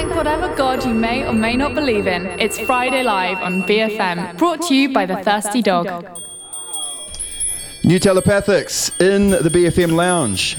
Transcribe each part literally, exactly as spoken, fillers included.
thank whatever God you may or may not believe in. It's Friday Live on B F M, brought to you by The Thirsty Dog. New Telepathics in the B F M Lounge.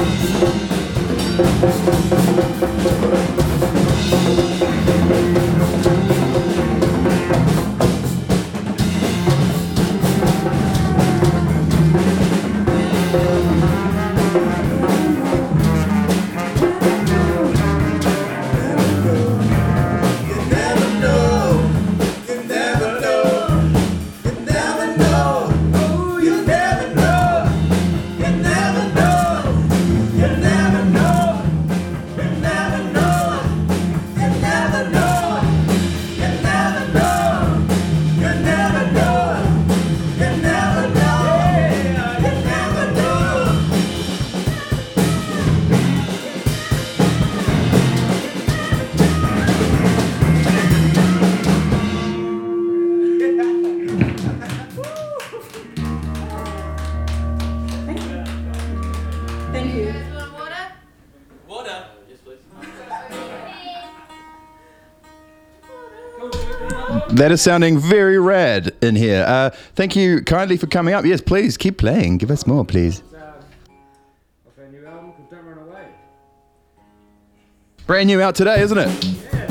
Thank you. That is sounding very rad in here. Uh, thank you kindly for coming up. Yes, please keep playing. Give us more, please. Off our new album called Don't Run Away. Brand new out today, isn't it? Yes.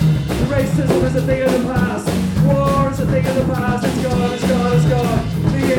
Racism is a thing of the past. War is a thing of the past. It's gone, it's gone, it's gone. The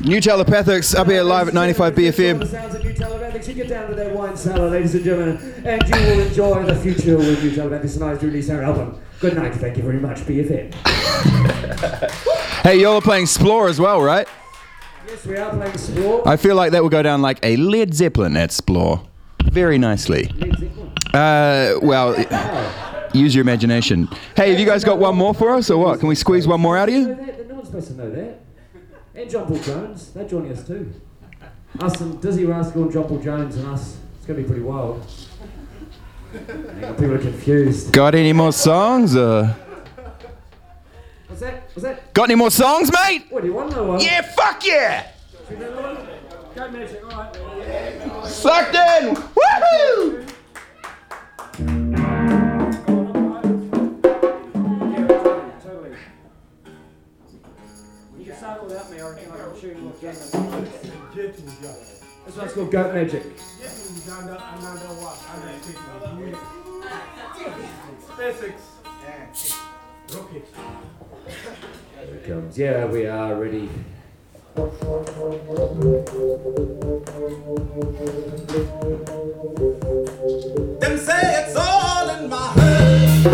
New Telepathics up here live at ninety-five B F M. The sounds of New Telepathics. You get down to their wine cellar, ladies and gentlemen, and you will enjoy the future with New Telepathics tonight to release their album. Good night. Thank you very much, B F M. Hey, y'all are playing Splore as well, right? Yes, we are playing Splore. I feel like that will go down like a Led Zeppelin at Splore. Very nicely. Led Zeppelin. Uh, well, use your imagination. Hey, have you guys got one more for us or what? Can we squeeze one more out of you? No one's supposed to know that. And John Paul Jones, they're joining us too. Us and Dizzy Rascal and John Paul Jones and us. It's going to be pretty wild. People are confused. Got any more songs? Or? What's that? What's that? Got any more songs, mate? What, do you want another one? Yeah, fuck yeah! Do you want another one? Go Magic, alright. Sucked in! Woohoo! You can start without me, I reckon I can show you what game. This one's called Goat Magic. Basics. Rocket. Here it comes. Yeah, we are ready. Them say it's all in my head.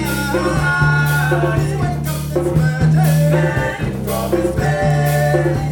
From his bed.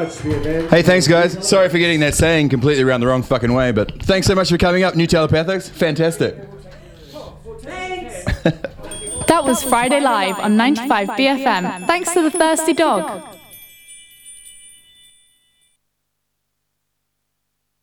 much for your event. Hey, thanks, guys. Sorry for getting that saying completely around the wrong fucking way, but thanks so much for coming up. New Telepathics, fantastic. That was Friday Live on ninety-five B F M. Thanks to the Thirsty Dog.